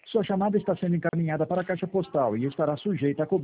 Sua chamada está sendo encaminhada para a caixa postal e estará sujeita a cobrança.